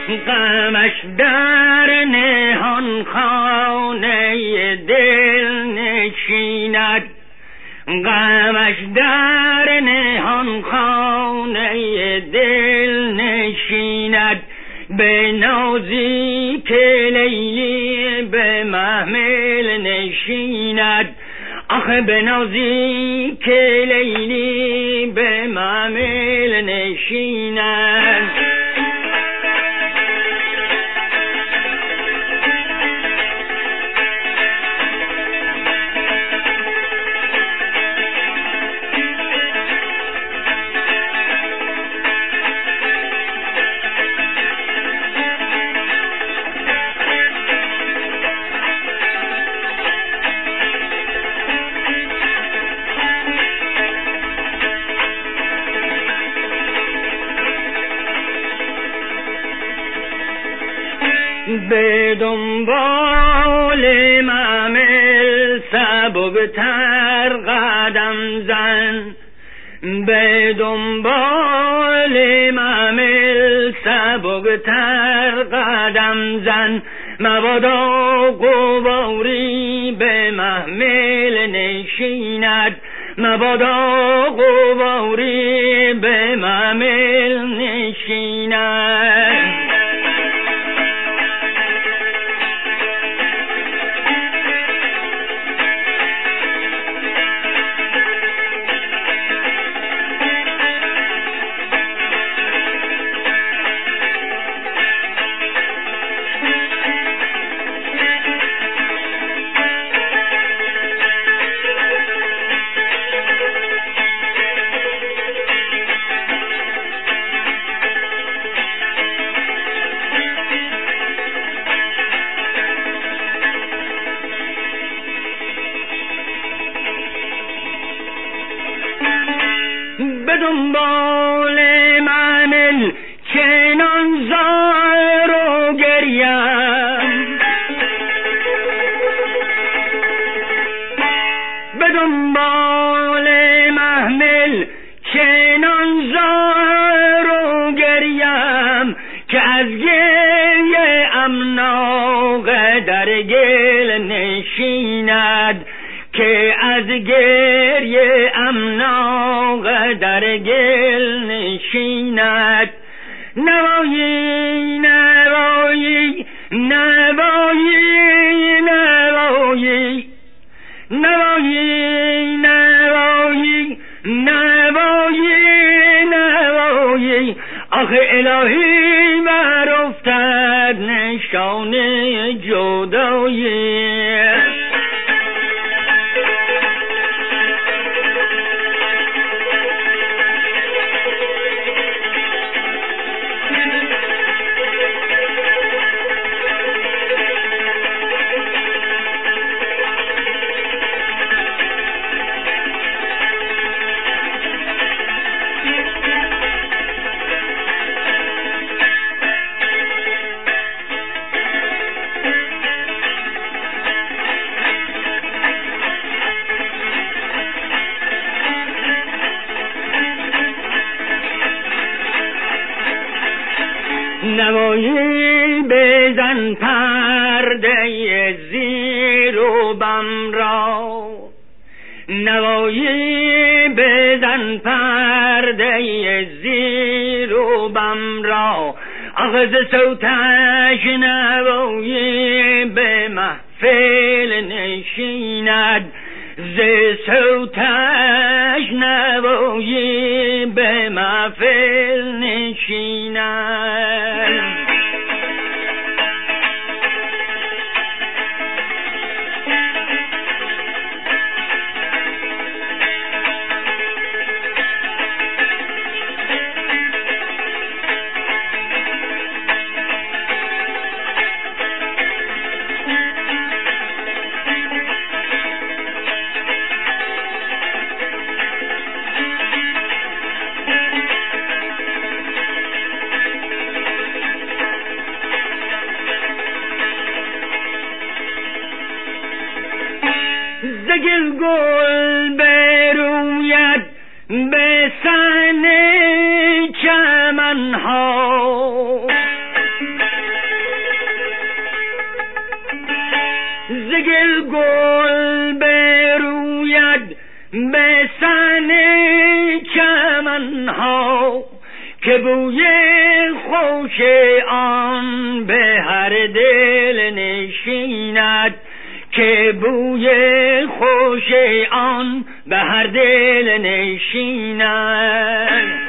غمش در نهان خانه دل نشیند، غمش در نهان خانه دل نشیند. به نازی که لیلی به محمل نشیند، آخه به نازی که لیلی به محمل نشیند. به دنبال محمل سبکتر قدم زن، به دنبال محمل سبکتر قدم زن. مبادا غباری به محمل نشیند، مبادا غباری به محمل نشیند. به دنبال محمل چنان زار و گریم، به دنبال محمل چنان زار و گریم، که از گریه امناغ در گل نشیند، که از گریه امناغ در گل نشیند. نوایی نوایی نوایی نوایی نوایی نوایی نوایی نوایی، آخه الهی بر افتد نشان جدایی. نوایی بزن پرده زیر و بم را، نوایی بزن پرده زیر و بم را. آغاز صوتش نوایی به محفل نشیند، ز صوتش نوایی به محفل نشیند. به سن چمنها که بوی خوش آن به هر دل نشیند، که بوی خوش آن به هر دل نشیند.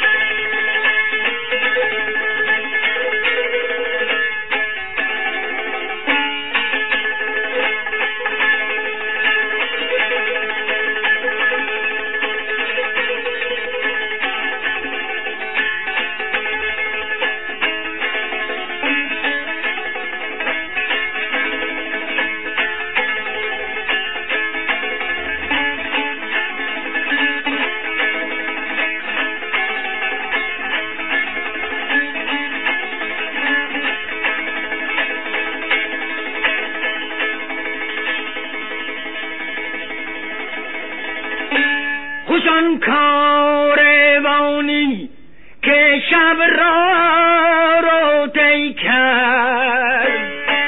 خوش آن کاروانی که شب را روتی کرد،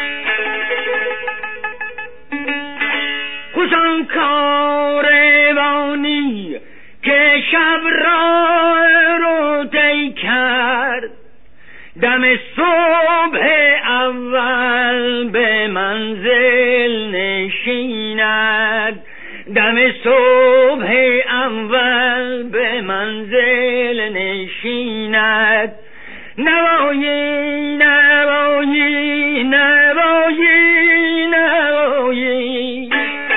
خوش آن کاروانی که شب را روتی کرد، دم صبح اول به منزل نشیند، دم صبح اول به منزل نشیند. نوایی نوایی نوایی نوایی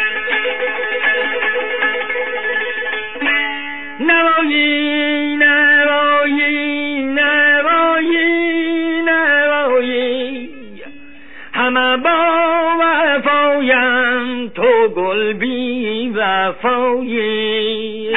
نوایی نوایی نوایی نوایی همه با وفایم تو گل بی وفایی.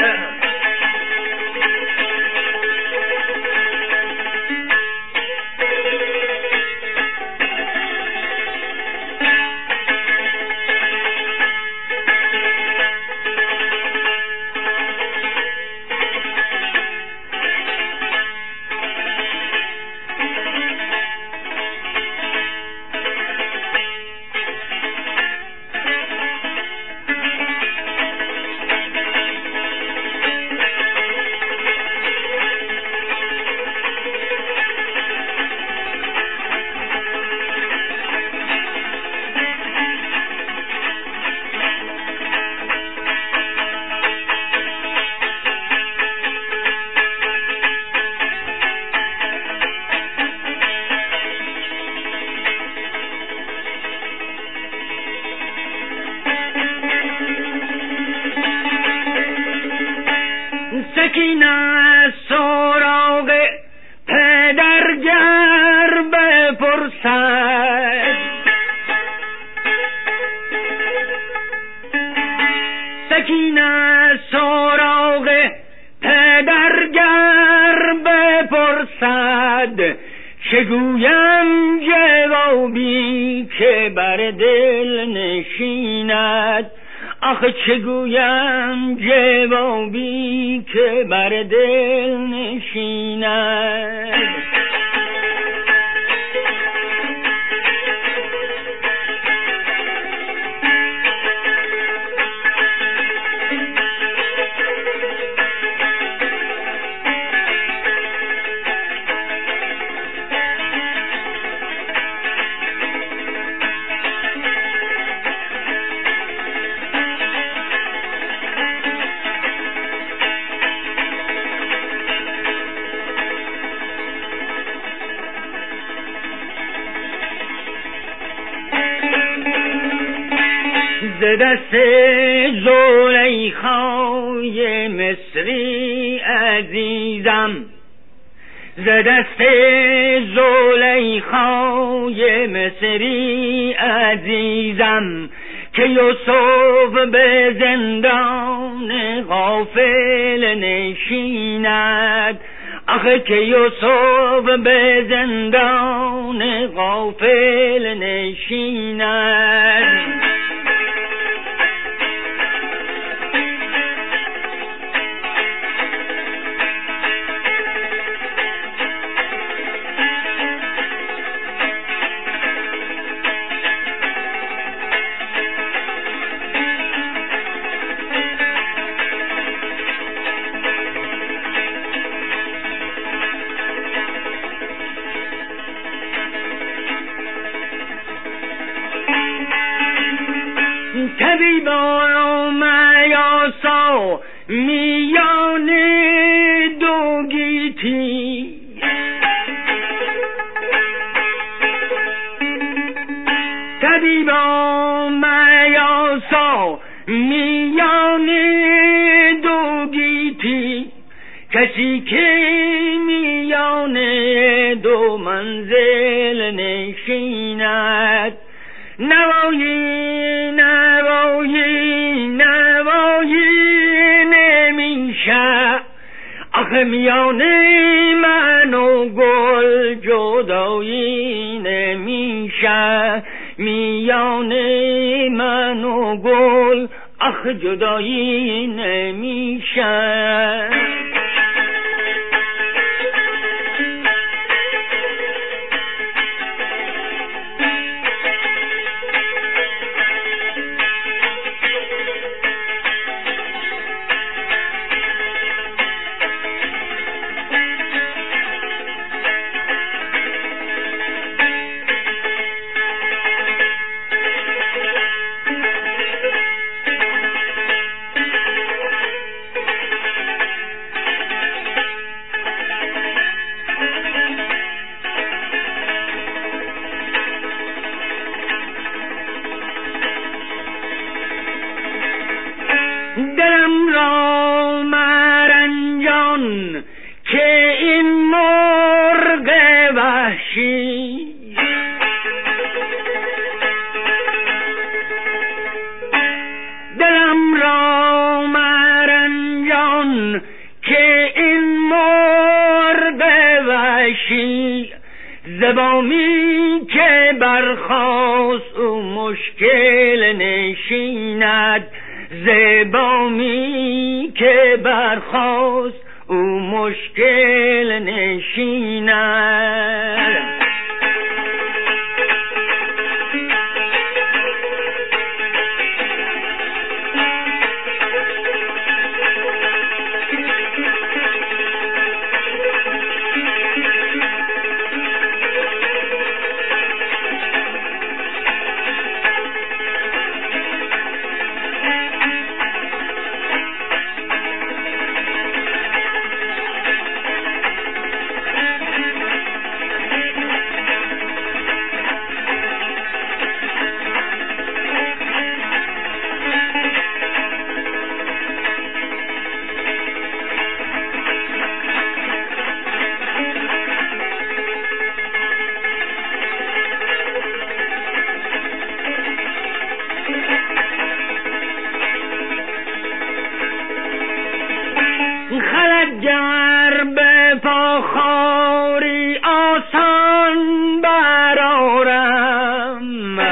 سکینه سراغ پدر گر بپرسد، سکینه سراغ پدر گر بپرسد، چگویم جوابی که بر دل نشیند، آخه چگویم جوابی که بر دل نشیند. ز دست زلیخای مصری عزیزم، ز دست زلیخای مصری عزیزم، که یوسف به زندان غافل نشیند، آخه که یوسف به زندان غافل نشیند. آسا میان دو گیتی طبیبا میاسا میان دو گیتی کسی که میان دو منزل نشیند نوایی نوایی نوایی نمیشه آخه میان من و گل جدایی نمیشه میان من و گل آخ جدایی نمیشه دلم را مرنجان که این مرغ وحشی دلم را مرنجان که این مرغ وحشی زبامی که برخاست او مشکل نشیند زبامی که برخاست او مشکل نشیند خلجر به پاخاری آسان برارم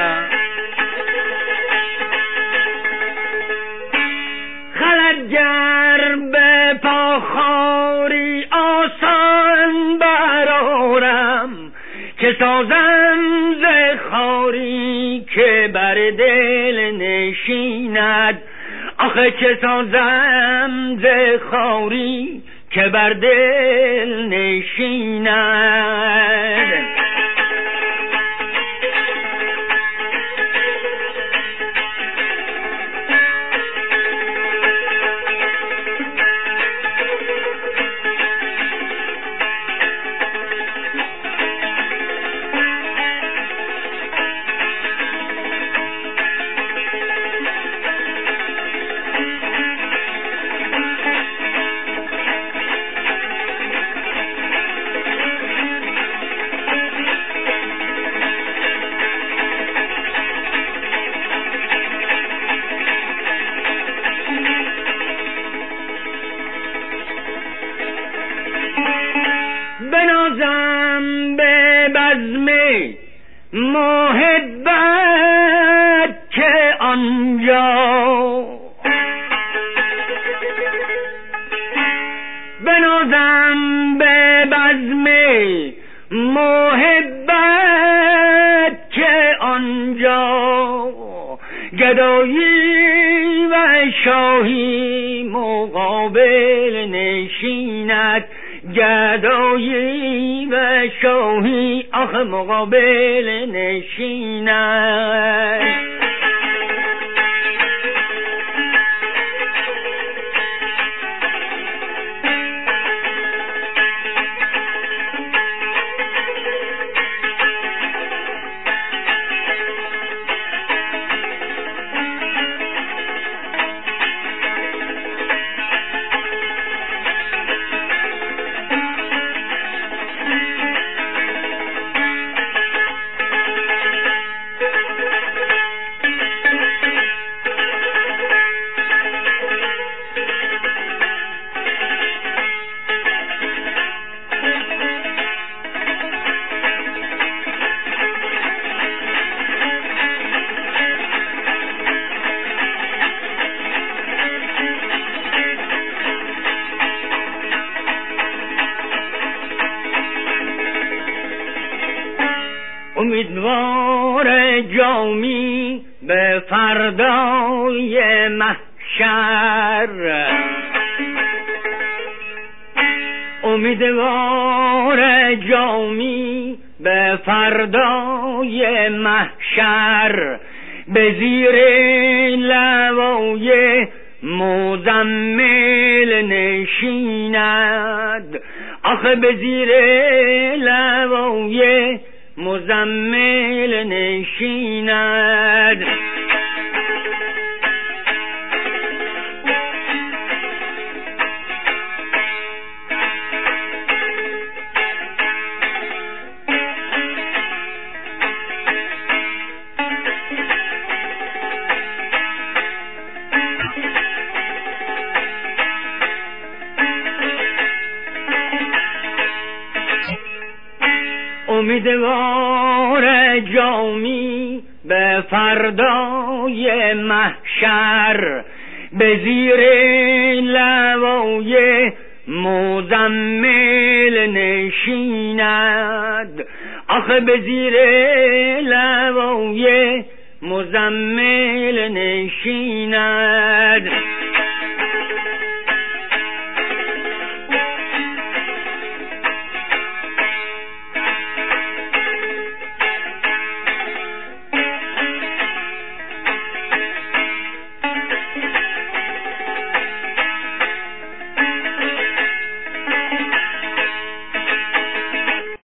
خلجر به پاخاری آسان برارم که سازم ز خاری که بر دل نشیند آخه چه سازم ز خاری که بر دل نشیند بنازم به بزم محبت که آنجا بنازم به بزم محبت که آنجا گدایی و شاهی مقابل نشیند گدایی و شاهی آخ مقابل نشیند امیدوار جامی به فردای محشر، امیدوار جامی به فردای محشر، به زیر لوای مزمل نشیند، آخه به زیر لوای مزمل نشیند. امیدوار جامی به فردای محشر، به زیر لوای مزمل نشیند، آخه به زیر لوای مزمل نشیند.